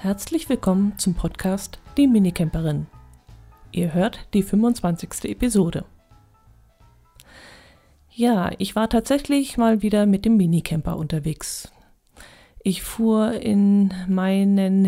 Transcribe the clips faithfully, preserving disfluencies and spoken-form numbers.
Herzlich willkommen zum Podcast Die Minicamperin. Ihr hört die fünfundzwanzigste Episode. Ja, ich war tatsächlich mal wieder mit dem Minicamper unterwegs. Ich fuhr in meinen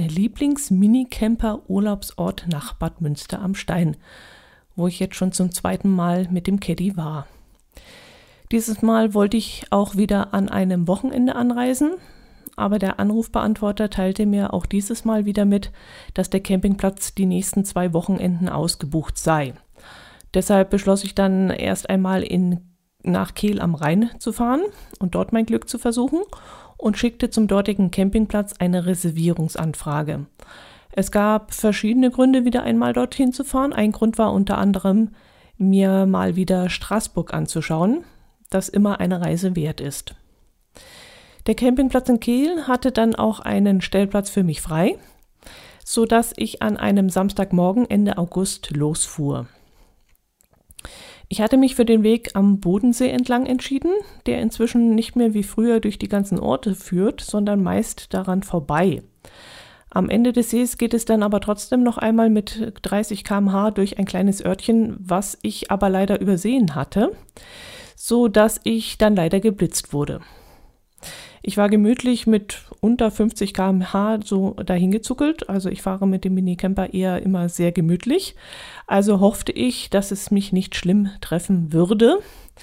Lieblings-Minicamper-Urlaubsort nach Bad Münster am Stein, wo ich jetzt schon zum zweiten Mal mit dem Caddy war. Dieses Mal wollte ich auch wieder an einem Wochenende anreisen, aber der Anrufbeantworter teilte mir auch dieses Mal wieder mit, dass der Campingplatz die nächsten zwei Wochenenden ausgebucht sei. Deshalb beschloss ich dann erst einmal in, nach Kehl am Rhein zu fahren und dort mein Glück zu versuchen und schickte zum dortigen Campingplatz eine Reservierungsanfrage. Es gab verschiedene Gründe, wieder einmal dorthin zu fahren. Ein Grund war unter anderem, mir mal wieder Straßburg anzuschauen, das immer eine Reise wert ist. Der Campingplatz in Kehl hatte dann auch einen Stellplatz für mich frei, sodass ich an einem Samstagmorgen Ende August losfuhr. Ich hatte mich für den Weg am Bodensee entlang entschieden, der inzwischen nicht mehr wie früher durch die ganzen Orte führt, sondern meist daran vorbei. Am Ende des Sees geht es dann aber trotzdem noch einmal mit dreißig Kilometer pro Stunde durch ein kleines Örtchen, was ich aber leider übersehen hatte, so dass ich dann leider geblitzt wurde. Ich war gemütlich mit unter fünfzig Kilometer pro Stunde so dahin gezuckelt, also ich fahre mit dem Minicamper eher immer sehr gemütlich, also hoffte ich, dass es mich nicht schlimm treffen würde,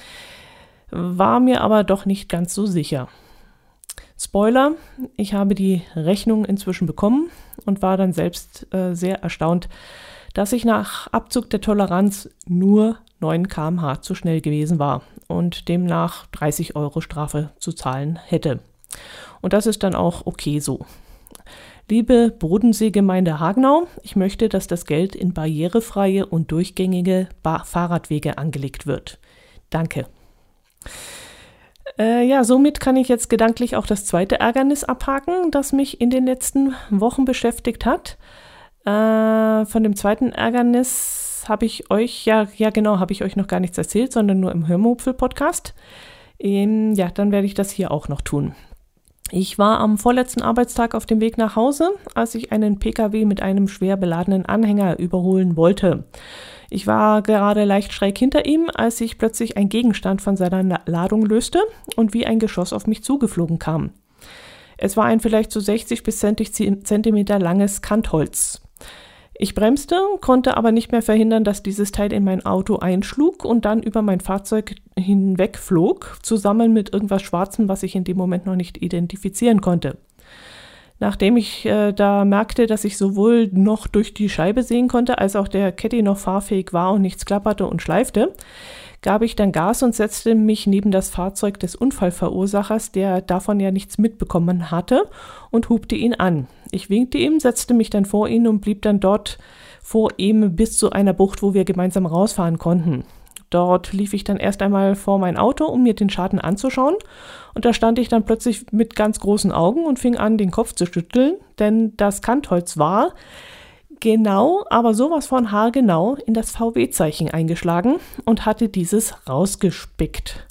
war mir aber doch nicht ganz so sicher. Spoiler, ich habe die Rechnung inzwischen bekommen und war dann selbst äh, sehr erstaunt, dass ich nach Abzug der Toleranz nur neun Kilometer pro Stunde zu schnell gewesen war und demnach dreißig Euro Strafe zu zahlen hätte. Und das ist dann auch okay so. Liebe Bodenseegemeinde Hagenau, ich möchte, dass das Geld in barrierefreie und durchgängige ba- Fahrradwege angelegt wird. Danke. Äh, ja, somit kann ich jetzt gedanklich auch das zweite Ärgernis abhaken, das mich in den letzten Wochen beschäftigt hat. Äh, von dem zweiten Ärgernis habe ich euch, ja, ja genau, habe ich euch noch gar nichts erzählt, sondern nur im Hörmupfel-Podcast. Ähm, ja, dann werde ich das hier auch noch tun. Ich war am vorletzten Arbeitstag auf dem Weg nach Hause, als ich einen P K W mit einem schwer beladenen Anhänger überholen wollte. Ich war gerade leicht schräg hinter ihm, als sich plötzlich ein Gegenstand von seiner Ladung löste und wie ein Geschoss auf mich zugeflogen kam. Es war ein vielleicht so sechzig bis siebzig Zentimeter langes Kantholz. Ich bremste, konnte aber nicht mehr verhindern, dass dieses Teil in mein Auto einschlug und dann über mein Fahrzeug hinwegflog, zusammen mit irgendwas Schwarzem, was ich in dem Moment noch nicht identifizieren konnte. Nachdem ich äh, da merkte, dass ich sowohl noch durch die Scheibe sehen konnte, als auch der Caddy noch fahrfähig war und nichts klapperte und schleifte, gab ich dann Gas und setzte mich neben das Fahrzeug des Unfallverursachers, der davon ja nichts mitbekommen hatte, und hupte ihn an. Ich winkte ihm, setzte mich dann vor ihn und blieb dann dort vor ihm bis zu einer Bucht, wo wir gemeinsam rausfahren konnten. Dort lief ich dann erst einmal vor mein Auto, um mir den Schaden anzuschauen, und da stand ich dann plötzlich mit ganz großen Augen und fing an, den Kopf zu schütteln, denn das Kantholz war genau, aber sowas von haargenau in das V W-Zeichen eingeschlagen und hatte dieses rausgespickt.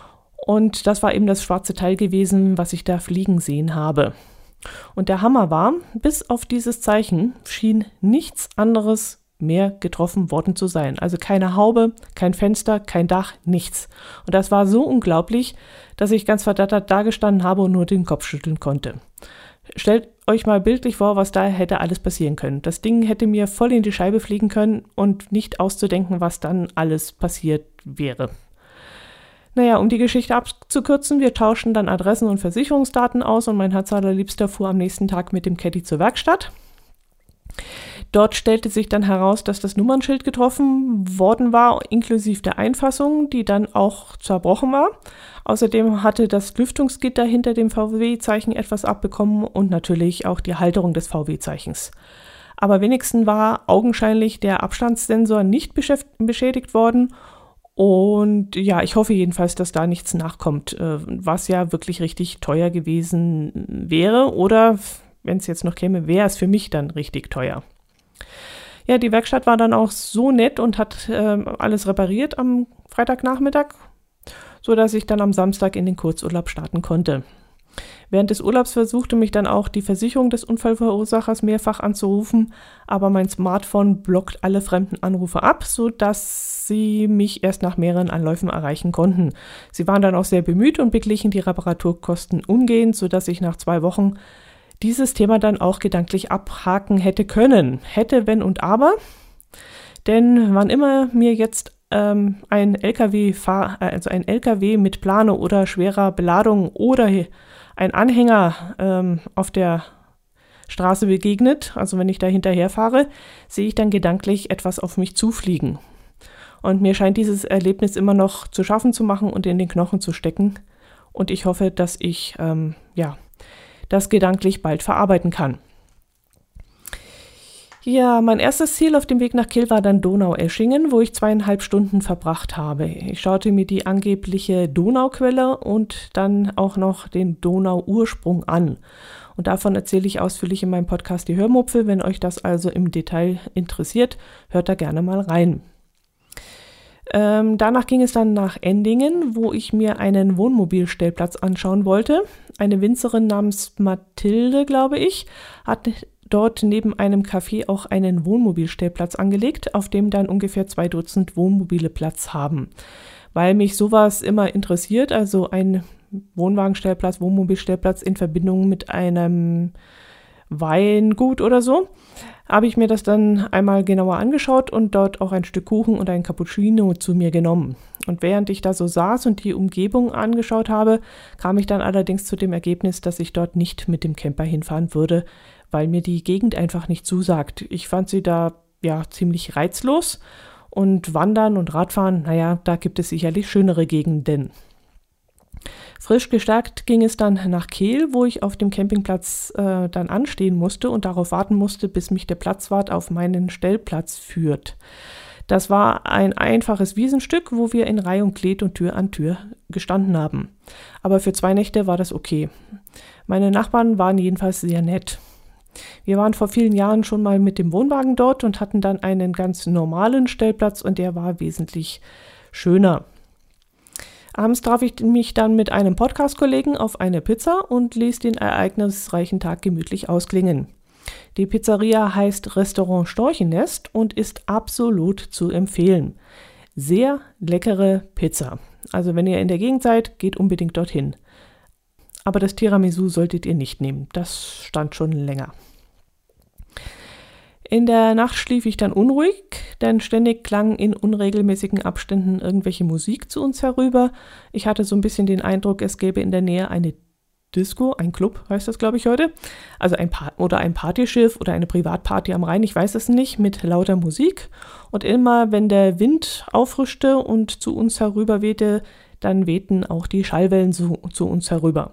Und das war eben das schwarze Teil gewesen, was ich da fliegen sehen habe. Und der Hammer war, bis auf dieses Zeichen schien nichts anderes mehr getroffen worden zu sein. Also keine Haube, kein Fenster, kein Dach, nichts. Und das war so unglaublich, dass ich ganz verdattert dagestanden habe und nur den Kopf schütteln konnte. Stellt euch mal bildlich vor, was da hätte alles passieren können. Das Ding hätte mir voll in die Scheibe fliegen können und nicht auszudenken, was dann alles passiert wäre. Naja, um die Geschichte abzukürzen, wir tauschten dann Adressen und Versicherungsdaten aus und mein Herzallerliebster fuhr am nächsten Tag mit dem Caddy zur Werkstatt. Dort stellte sich dann heraus, dass das Nummernschild getroffen worden war, inklusive der Einfassung, die dann auch zerbrochen war. Außerdem hatte das Lüftungsgitter hinter dem V W-Zeichen etwas abbekommen und natürlich auch die Halterung des V W-Zeichens. Aber wenigstens war augenscheinlich der Abstandssensor nicht beschäft- beschädigt worden. Und ja, ich hoffe jedenfalls, dass da nichts nachkommt, was ja wirklich richtig teuer gewesen wäre. Oder wenn es jetzt noch käme, wäre es für mich dann richtig teuer. Ja, die Werkstatt war dann auch so nett und hat äh, alles repariert am Freitagnachmittag, sodass ich dann am Samstag in den Kurzurlaub starten konnte. Während des Urlaubs versuchte mich dann auch die Versicherung des Unfallverursachers mehrfach anzurufen, aber mein Smartphone blockt alle fremden Anrufe ab, sodass sie mich erst nach mehreren Anläufen erreichen konnten. Sie waren dann auch sehr bemüht und beglichen die Reparaturkosten umgehend, sodass ich nach zwei Wochen dieses Thema dann auch gedanklich abhaken hätte können. Hätte, wenn und aber. Denn wann immer mir jetzt ähm, ein L K W, fahr, also ein L K W mit Plane oder schwerer Beladung oder ein Anhänger ähm, auf der Straße begegnet, also wenn ich da hinterher fahre, sehe ich dann gedanklich etwas auf mich zufliegen. Und mir scheint dieses Erlebnis immer noch zu schaffen zu machen und in den Knochen zu stecken. Und ich hoffe, dass ich ähm, ja, das gedanklich bald verarbeiten kann. Ja, mein erstes Ziel auf dem Weg nach Kehl war dann Donaueschingen, wo ich zweieinhalb Stunden verbracht habe. Ich schaute mir die angebliche Donauquelle und dann auch noch den Donauursprung an. Und davon erzähle ich ausführlich in meinem Podcast Die Hörmupfel. Wenn euch das also im Detail interessiert, hört da gerne mal rein. Ähm, danach ging es dann nach Endingen, wo ich mir einen Wohnmobilstellplatz anschauen wollte. Eine Winzerin namens Mathilde, glaube ich, hat dort neben einem Café auch einen Wohnmobilstellplatz angelegt, auf dem dann ungefähr zwei Dutzend Wohnmobile Platz haben. Weil mich sowas immer interessiert, also ein Wohnwagenstellplatz, Wohnmobilstellplatz in Verbindung mit einem Weingut oder so, habe ich mir das dann einmal genauer angeschaut und dort auch ein Stück Kuchen und ein Cappuccino zu mir genommen. Und während ich da so saß und die Umgebung angeschaut habe, kam ich dann allerdings zu dem Ergebnis, dass ich dort nicht mit dem Camper hinfahren würde, weil mir die Gegend einfach nicht zusagt. Ich fand sie da ja ziemlich reizlos und Wandern und Radfahren, naja, da gibt es sicherlich schönere Gegenden. Frisch gestärkt ging es dann nach Kehl, wo ich auf dem Campingplatz äh, dann anstehen musste und darauf warten musste, bis mich der Platzwart auf meinen Stellplatz führt. Das war ein einfaches Wiesenstück, wo wir in Reihe und Glied und Tür an Tür gestanden haben. Aber für zwei Nächte war das okay. Meine Nachbarn waren jedenfalls sehr nett. Wir waren vor vielen Jahren schon mal mit dem Wohnwagen dort und hatten dann einen ganz normalen Stellplatz und der war wesentlich schöner. Abends traf ich mich dann mit einem Podcast-Kollegen auf eine Pizza und ließ den ereignisreichen Tag gemütlich ausklingen. Die Pizzeria heißt Restaurant Storchennest und ist absolut zu empfehlen. Sehr leckere Pizza. Also wenn ihr in der Gegend seid, geht unbedingt dorthin. Aber das Tiramisu solltet ihr nicht nehmen, das stand schon länger. In der Nacht schlief ich dann unruhig, denn ständig klang in unregelmäßigen Abständen irgendwelche Musik zu uns herüber. Ich hatte so ein bisschen den Eindruck, es gäbe in der Nähe eine Disco, ein Club heißt das, glaube ich, heute. Also ein pa- oder ein Partyschiff oder eine Privatparty am Rhein, ich weiß es nicht, mit lauter Musik. Und immer, wenn der Wind auffrischte und zu uns herüber wehte, dann wehten auch die Schallwellen zu, zu uns herüber.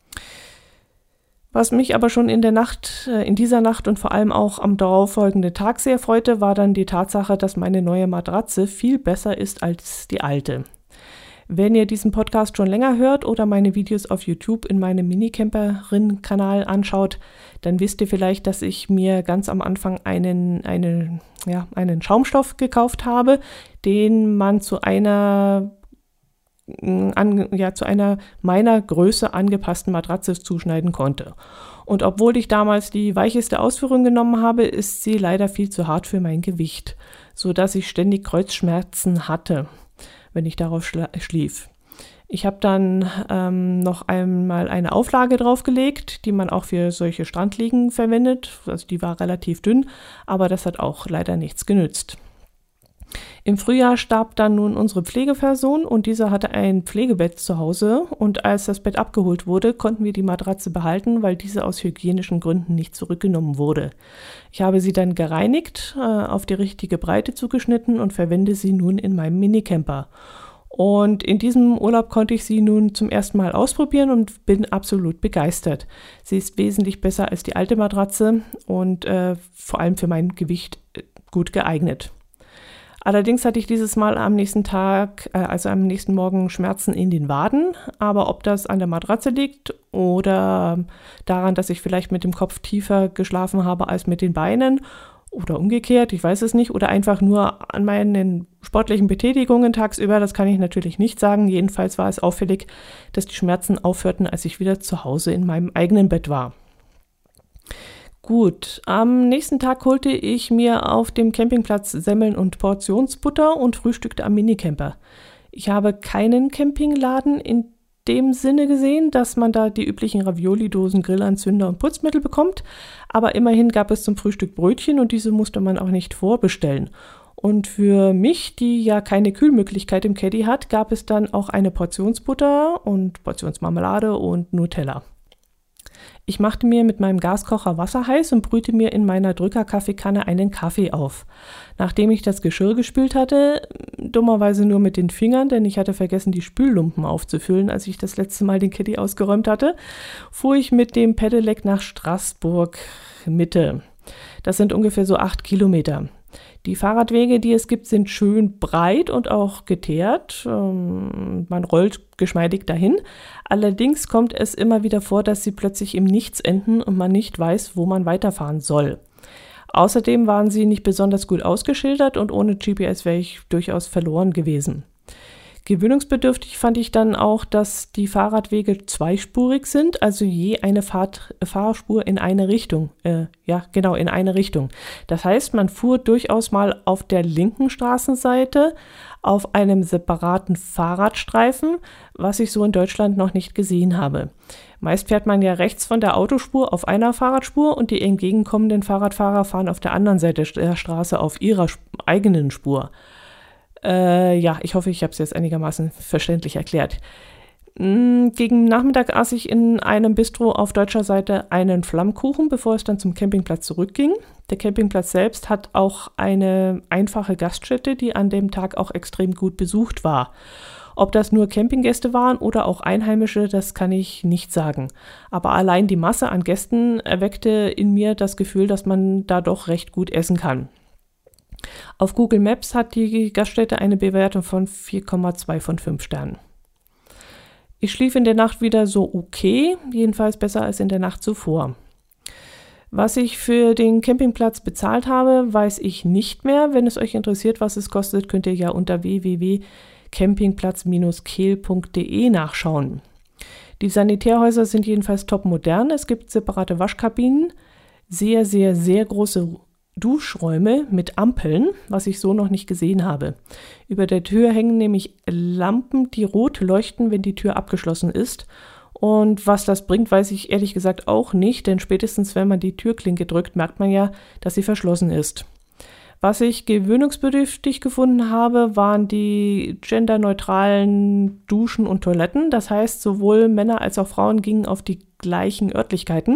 Was mich aber schon in der Nacht, in dieser Nacht und vor allem auch am darauffolgenden Tag sehr freute, war dann die Tatsache, dass meine neue Matratze viel besser ist als die alte. Wenn ihr diesen Podcast schon länger hört oder meine Videos auf YouTube in meinem Minicamperin-Kanal anschaut, dann wisst ihr vielleicht, dass ich mir ganz am Anfang einen, einen, ja, einen Schaumstoff gekauft habe, den man zu einer An, ja, zu einer meiner Größe angepassten Matratze zuschneiden konnte. Und obwohl ich damals die weicheste Ausführung genommen habe, ist sie leider viel zu hart für mein Gewicht, sodass ich ständig Kreuzschmerzen hatte, wenn ich darauf schla- schlief. Ich habe dann ähm, noch einmal eine Auflage draufgelegt, die man auch für solche Strandliegen verwendet. Also die war relativ dünn, aber das hat auch leider nichts genützt. Im Frühjahr starb dann nun unsere Pflegeperson und dieser hatte ein Pflegebett zu Hause und als das Bett abgeholt wurde, konnten wir die Matratze behalten, weil diese aus hygienischen Gründen nicht zurückgenommen wurde. Ich habe sie dann gereinigt, äh, auf die richtige Breite zugeschnitten und verwende sie nun in meinem Minicamper. Und in diesem Urlaub konnte ich sie nun zum ersten Mal ausprobieren und bin absolut begeistert. Sie ist wesentlich besser als die alte Matratze und äh, vor allem für mein Gewicht äh, gut geeignet. Allerdings hatte ich dieses Mal am nächsten Tag, äh, also am nächsten Morgen Schmerzen in den Waden. Aber ob das an der Matratze liegt oder daran, dass ich vielleicht mit dem Kopf tiefer geschlafen habe als mit den Beinen Oder umgekehrt, ich weiß es nicht. Oder einfach nur an meinen sportlichen Betätigungen tagsüber, das kann ich natürlich nicht sagen. Jedenfalls war es auffällig, dass die Schmerzen aufhörten, als ich wieder zu Hause in meinem eigenen Bett war. Gut, am nächsten Tag holte ich mir auf dem Campingplatz Semmeln und Portionsbutter und frühstückte am Minicamper. Ich habe keinen Campingladen in dem Sinne gesehen, dass man da die üblichen Ravioli-Dosen, Grillanzünder und Putzmittel bekommt, aber immerhin gab es zum Frühstück Brötchen und diese musste man auch nicht vorbestellen. Und für mich, die ja keine Kühlmöglichkeit im Caddy hat, gab es dann auch eine Portionsbutter und Portionsmarmelade und Nutella. Ich machte mir mit meinem Gaskocher Wasser heiß und brühte mir in meiner Drücker-Kaffeekanne einen Kaffee auf. Nachdem ich das Geschirr gespült hatte, dummerweise nur mit den Fingern, denn ich hatte vergessen, die Spüllumpen aufzufüllen, als ich das letzte Mal den Caddy ausgeräumt hatte, fuhr ich mit dem Pedelec nach Straßburg Mitte. Das sind ungefähr so acht Kilometer. Die Fahrradwege, die es gibt, sind schön breit und auch geteert. Man rollt geschmeidig dahin. Allerdings kommt es immer wieder vor, dass sie plötzlich im Nichts enden und man nicht weiß, wo man weiterfahren soll. Außerdem waren sie nicht besonders gut ausgeschildert und ohne G P S wäre ich durchaus verloren gewesen. Gewöhnungsbedürftig fand ich dann auch, dass die Fahrradwege zweispurig sind, also je eine Fahrt, Fahrspur in eine Richtung. Äh, ja, genau, in eine Richtung. Das heißt, man fuhr durchaus mal auf der linken Straßenseite auf einem separaten Fahrradstreifen, was ich so in Deutschland noch nicht gesehen habe. Meist fährt man ja rechts von der Autospur auf einer Fahrradspur und die entgegenkommenden Fahrradfahrer fahren auf der anderen Seite der Straße auf ihrer eigenen Spur. Äh, ja, ich hoffe, ich habe es jetzt einigermaßen verständlich erklärt. Gegen Nachmittag aß ich in einem Bistro auf deutscher Seite einen Flammkuchen, bevor es dann zum Campingplatz zurückging. Der Campingplatz selbst hat auch eine einfache Gaststätte, die an dem Tag auch extrem gut besucht war. Ob das nur Campinggäste waren oder auch Einheimische, das kann ich nicht sagen. Aber allein die Masse an Gästen erweckte in mir das Gefühl, dass man da doch recht gut essen kann. Auf Google Maps hat die Gaststätte eine Bewertung von vier Komma zwei von fünf Sternen. Ich schlief in der Nacht wieder so okay, jedenfalls besser als in der Nacht zuvor. Was ich für den Campingplatz bezahlt habe, weiß ich nicht mehr. Wenn es euch interessiert, was es kostet, könnt ihr ja unter w w w punkt campingplatz Bindestrich kehl punkt d e nachschauen. Die Sanitärhäuser sind jedenfalls top modern. Es gibt separate Waschkabinen, sehr, sehr, sehr große Duschräume mit Ampeln, was ich so noch nicht gesehen habe. Über der Tür hängen nämlich Lampen, die rot leuchten, wenn die Tür abgeschlossen ist. Und was das bringt, weiß ich ehrlich gesagt auch nicht, denn spätestens wenn man die Türklinke drückt, merkt man ja, dass sie verschlossen ist. Was ich gewöhnungsbedürftig gefunden habe, waren die genderneutralen Duschen und Toiletten. Das heißt, sowohl Männer als auch Frauen gingen auf die gleichen Örtlichkeiten.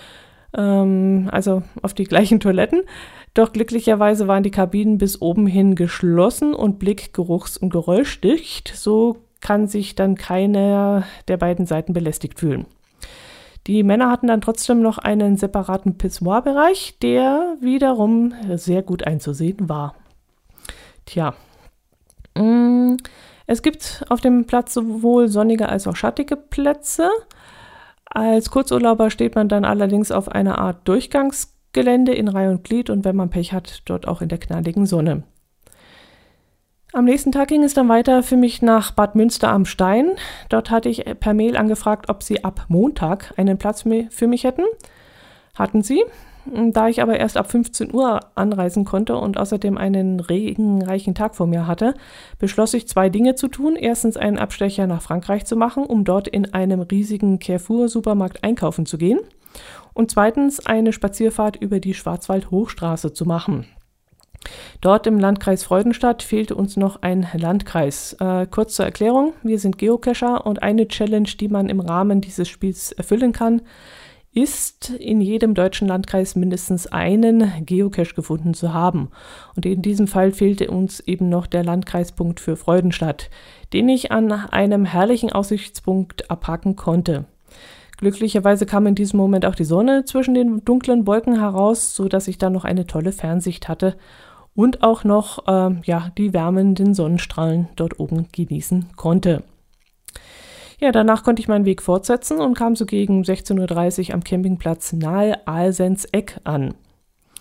also auf die gleichen Toiletten. Doch glücklicherweise waren die Kabinen bis oben hin geschlossen und blick-, geruchs- und geräuschdicht. So kann sich dann keiner der beiden Seiten belästigt fühlen. Die Männer hatten dann trotzdem noch einen separaten Pissoir-Bereich, der wiederum sehr gut einzusehen war. Tja, es gibt auf dem Platz sowohl sonnige als auch schattige Plätze. Als Kurzurlauber steht man dann allerdings auf einer Art Durchgangsgelände in Reih und Glied und wenn man Pech hat, dort auch in der knalligen Sonne. Am nächsten Tag ging es dann weiter für mich nach Bad Münster am Stein. Dort hatte ich per Mail angefragt, ob sie ab Montag einen Platz für mich hätten. Hatten sie. Da ich aber erst ab fünfzehn Uhr anreisen konnte und außerdem einen regenreichen Tag vor mir hatte, beschloss ich zwei Dinge zu tun. Erstens einen Abstecher nach Frankreich zu machen, um dort in einem riesigen Carrefour-Supermarkt einkaufen zu gehen. Und zweitens eine Spazierfahrt über die Schwarzwald-Hochstraße zu machen. Dort im Landkreis Freudenstadt fehlte uns noch ein Landkreis. Äh, kurz zur Erklärung, wir sind Geocacher und eine Challenge, die man im Rahmen dieses Spiels erfüllen kann, ist, in jedem deutschen Landkreis mindestens einen Geocache gefunden zu haben. Und in diesem Fall fehlte uns eben noch der Landkreispunkt für Freudenstadt, den ich an einem herrlichen Aussichtspunkt abhaken konnte. Glücklicherweise kam in diesem Moment auch die Sonne zwischen den dunklen Wolken heraus, sodass ich dann noch eine tolle Fernsicht hatte und auch noch äh, ja, die wärmenden Sonnenstrahlen dort oben genießen konnte. Ja, danach konnte ich meinen Weg fortsetzen und kam so gegen sechzehn Uhr dreißig am Campingplatz nahe Alsenseck an.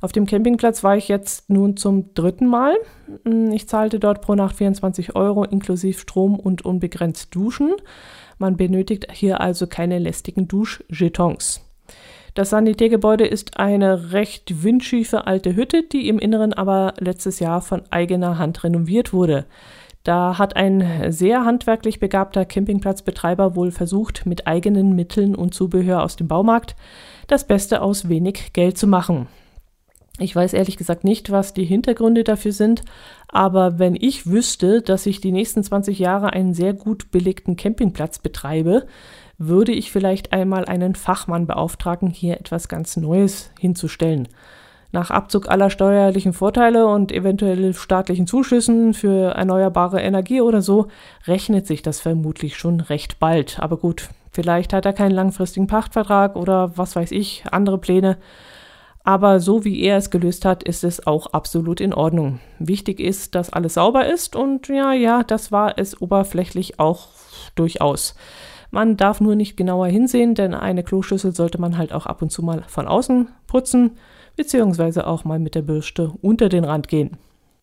Auf dem Campingplatz war ich jetzt nun zum dritten Mal. Ich zahlte dort pro Nacht vierundzwanzig Euro inklusive Strom und unbegrenzt Duschen. Man benötigt hier also keine lästigen Duschjetons. Das Sanitärgebäude ist eine recht windschiefe alte Hütte, die im Inneren aber letztes Jahr von eigener Hand renoviert wurde. Da hat ein sehr handwerklich begabter Campingplatzbetreiber wohl versucht, mit eigenen Mitteln und Zubehör aus dem Baumarkt das Beste aus wenig Geld zu machen. Ich weiß ehrlich gesagt nicht, was die Hintergründe dafür sind, aber wenn ich wüsste, dass ich die nächsten zwanzig Jahre einen sehr gut belegten Campingplatz betreibe, würde ich vielleicht einmal einen Fachmann beauftragen, hier etwas ganz Neues hinzustellen. Nach Abzug aller steuerlichen Vorteile und eventuell staatlichen Zuschüssen für erneuerbare Energie oder so, rechnet sich das vermutlich schon recht bald. Aber gut, vielleicht hat er keinen langfristigen Pachtvertrag oder was weiß ich, andere Pläne. Aber so wie er es gelöst hat, ist es auch absolut in Ordnung. Wichtig ist, dass alles sauber ist und ja, ja, das war es oberflächlich auch durchaus. Man darf nur nicht genauer hinsehen, denn eine Kloschüssel sollte man halt auch ab und zu mal von außen putzen, beziehungsweise auch mal mit der Bürste unter den Rand gehen.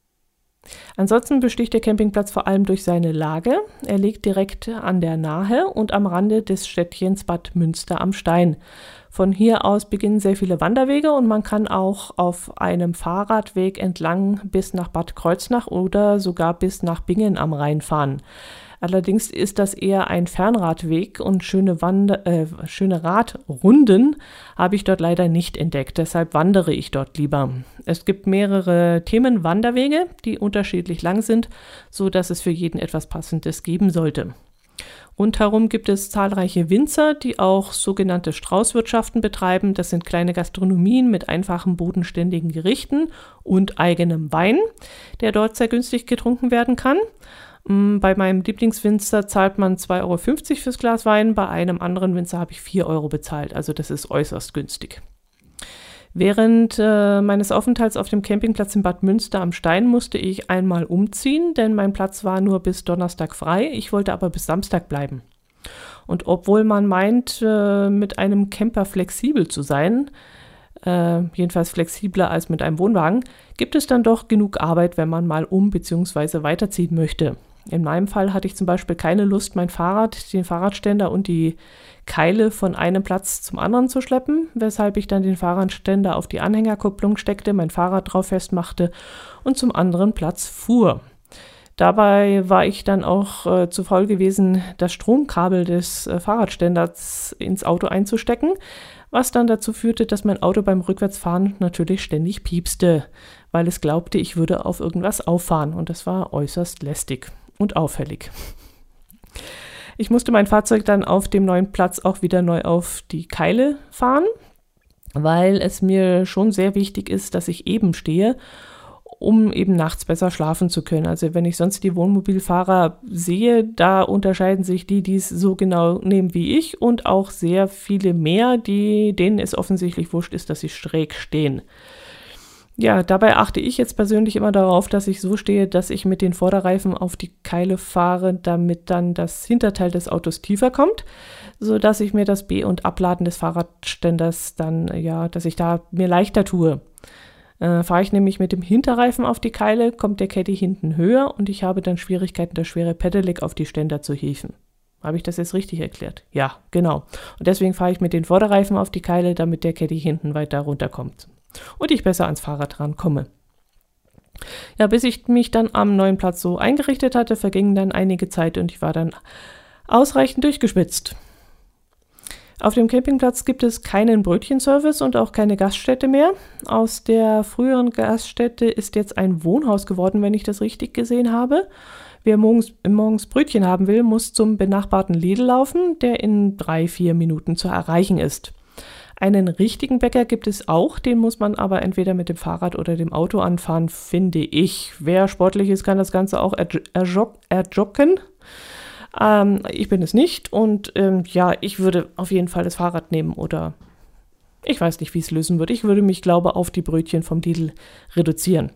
Ansonsten besticht der Campingplatz vor allem durch seine Lage. Er liegt direkt an der Nahe und am Rande des Städtchens Bad Münster am Stein. Von hier aus beginnen sehr viele Wanderwege und man kann auch auf einem Fahrradweg entlang bis nach Bad Kreuznach oder sogar bis nach Bingen am Rhein fahren. Allerdings ist das eher ein Fernradweg und schöne, Wander- äh, schöne Radrunden habe ich dort leider nicht entdeckt. Deshalb wandere ich dort lieber. Es gibt mehrere Themenwanderwege, die unterschiedlich lang sind, so dass es für jeden etwas Passendes geben sollte. Rundherum gibt es zahlreiche Winzer, die auch sogenannte Straußwirtschaften betreiben. Das sind kleine Gastronomien mit einfachen bodenständigen Gerichten und eigenem Wein, der dort sehr günstig getrunken werden kann. Bei meinem Lieblingswinzer zahlt man zwei Euro fünfzig fürs Glas Wein, bei einem anderen Winzer habe ich vier Euro bezahlt, also das ist äußerst günstig. Während äh, meines Aufenthalts auf dem Campingplatz in Bad Münster am Stein musste ich einmal umziehen, denn mein Platz war nur bis Donnerstag frei, ich wollte aber bis Samstag bleiben. Und obwohl man meint, äh, mit einem Camper flexibel zu sein, äh, jedenfalls flexibler als mit einem Wohnwagen, gibt es dann doch genug Arbeit, wenn man mal um- bzw. weiterziehen möchte. In meinem Fall hatte ich zum Beispiel keine Lust, mein Fahrrad, den Fahrradständer und die Keile von einem Platz zum anderen zu schleppen, weshalb ich dann den Fahrradständer auf die Anhängerkupplung steckte, mein Fahrrad drauf festmachte und zum anderen Platz fuhr. Dabei war ich dann auch äh, zu faul gewesen, das Stromkabel des äh, Fahrradständers ins Auto einzustecken, was dann dazu führte, dass mein Auto beim Rückwärtsfahren natürlich ständig piepste, weil es glaubte, ich würde auf irgendwas auffahren und das war äußerst lästig und auffällig. Ich musste mein Fahrzeug dann auf dem neuen Platz auch wieder neu auf die Keile fahren, weil es mir schon sehr wichtig ist, dass ich eben stehe, um eben nachts besser schlafen zu können. Also wenn ich sonst die Wohnmobilfahrer sehe, da unterscheiden sich die, die es so genau nehmen wie ich und auch sehr viele mehr, die, denen es offensichtlich wurscht ist, dass sie schräg stehen. Ja, dabei achte ich jetzt persönlich immer darauf, dass ich so stehe, dass ich mit den Vorderreifen auf die Keile fahre, damit dann das Hinterteil des Autos tiefer kommt, sodass ich mir das Be- und Abladen des Fahrradständers dann, ja, dass ich da mir leichter tue. Äh, fahre ich nämlich mit dem Hinterreifen auf die Keile, kommt der Caddy hinten höher und ich habe dann Schwierigkeiten, das schwere Pedelec auf die Ständer zu hieven. Habe ich das jetzt richtig erklärt? Ja, genau. Und deswegen fahre ich mit den Vorderreifen auf die Keile, damit der Caddy hinten weiter runterkommt und ich besser ans Fahrrad rankomme. Ja, bis ich mich dann am neuen Platz so eingerichtet hatte, verging dann einige Zeit und ich war dann ausreichend durchgeschwitzt. Auf dem Campingplatz gibt es keinen Brötchenservice und auch keine Gaststätte mehr. Aus der früheren Gaststätte ist jetzt ein Wohnhaus geworden, wenn ich das richtig gesehen habe. Wer morgens, morgens Brötchen haben will, muss zum benachbarten Lidl laufen, der in drei, vier Minuten zu erreichen ist. Einen richtigen Bäcker gibt es auch, den muss man aber entweder mit dem Fahrrad oder dem Auto anfahren, finde ich. Wer sportlich ist, kann das Ganze auch erjoggen. Ähm, ich bin es nicht und ähm, ja, ich würde auf jeden Fall das Fahrrad nehmen oder ich weiß nicht, wie es lösen würde. Ich würde mich, glaube ich, auf die Brötchen vom Lidl reduzieren.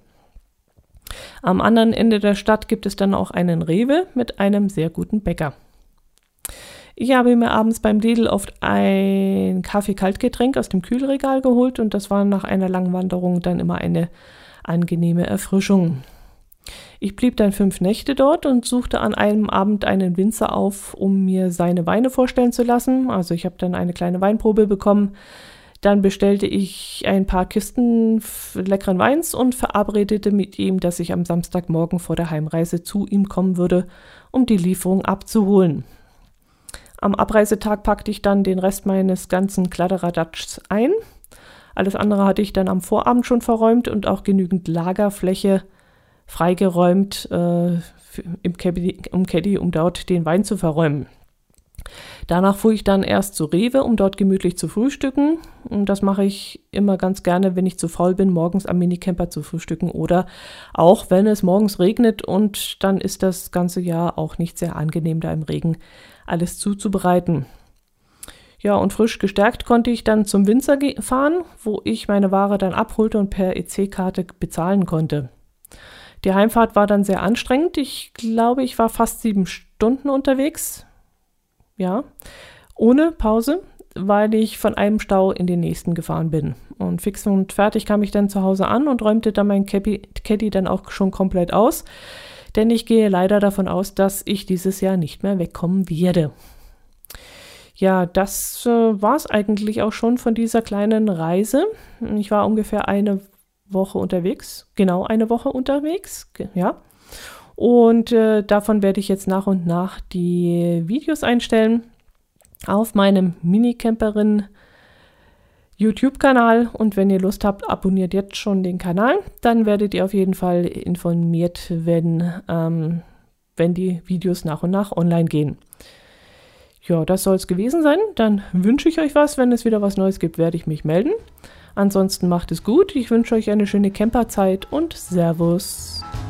Am anderen Ende der Stadt gibt es dann auch einen Rewe mit einem sehr guten Bäcker. Ich habe mir abends beim Lidl oft ein Kaffee-Kaltgetränk aus dem Kühlregal geholt und das war nach einer langen Wanderung dann immer eine angenehme Erfrischung. Ich blieb dann fünf Nächte dort und suchte an einem Abend einen Winzer auf, um mir seine Weine vorstellen zu lassen. Also ich habe dann eine kleine Weinprobe bekommen. Dann bestellte ich ein paar Kisten leckeren Weins und verabredete mit ihm, dass ich am Samstagmorgen vor der Heimreise zu ihm kommen würde, um die Lieferung abzuholen. Am Abreisetag packte ich dann den Rest meines ganzen Kladderadatschs ein. Alles andere hatte ich dann am Vorabend schon verräumt und auch genügend Lagerfläche freigeräumt äh, im Caddy, um Caddy, um dort den Wein zu verräumen. Danach fuhr ich dann erst zu Rewe, um dort gemütlich zu frühstücken. Und das mache ich immer ganz gerne, wenn ich zu faul bin, morgens am Minicamper zu frühstücken oder auch, wenn es morgens regnet und dann ist das ganze Jahr auch nicht sehr angenehm, da im Regen alles zuzubereiten. Ja, und frisch gestärkt konnte ich dann zum Winzer fahren, wo ich meine Ware dann abholte und per E C-Karte bezahlen konnte. Die Heimfahrt war dann sehr anstrengend. Ich glaube, ich war fast sieben Stunden unterwegs. Ja, ohne Pause, weil ich von einem Stau in den nächsten gefahren bin. Und fix und fertig kam ich dann zu Hause an und räumte dann mein Caddy dann auch schon komplett aus. Denn ich gehe leider davon aus, dass ich dieses Jahr nicht mehr wegkommen werde. Ja, das äh, war es eigentlich auch schon von dieser kleinen Reise. Ich war ungefähr eine Woche unterwegs, genau eine Woche unterwegs, ja. Und äh, davon werde ich jetzt nach und nach die Videos einstellen auf meinem Minicamperin YouTube-Kanal. Und wenn ihr Lust habt, abonniert jetzt schon den Kanal. Dann werdet ihr auf jeden Fall informiert werden, ähm, wenn die Videos nach und nach online gehen. Ja, das soll es gewesen sein. Dann wünsche ich euch was. Wenn es wieder was Neues gibt, werde ich mich melden. Ansonsten macht es gut. Ich wünsche euch eine schöne Camperzeit und Servus.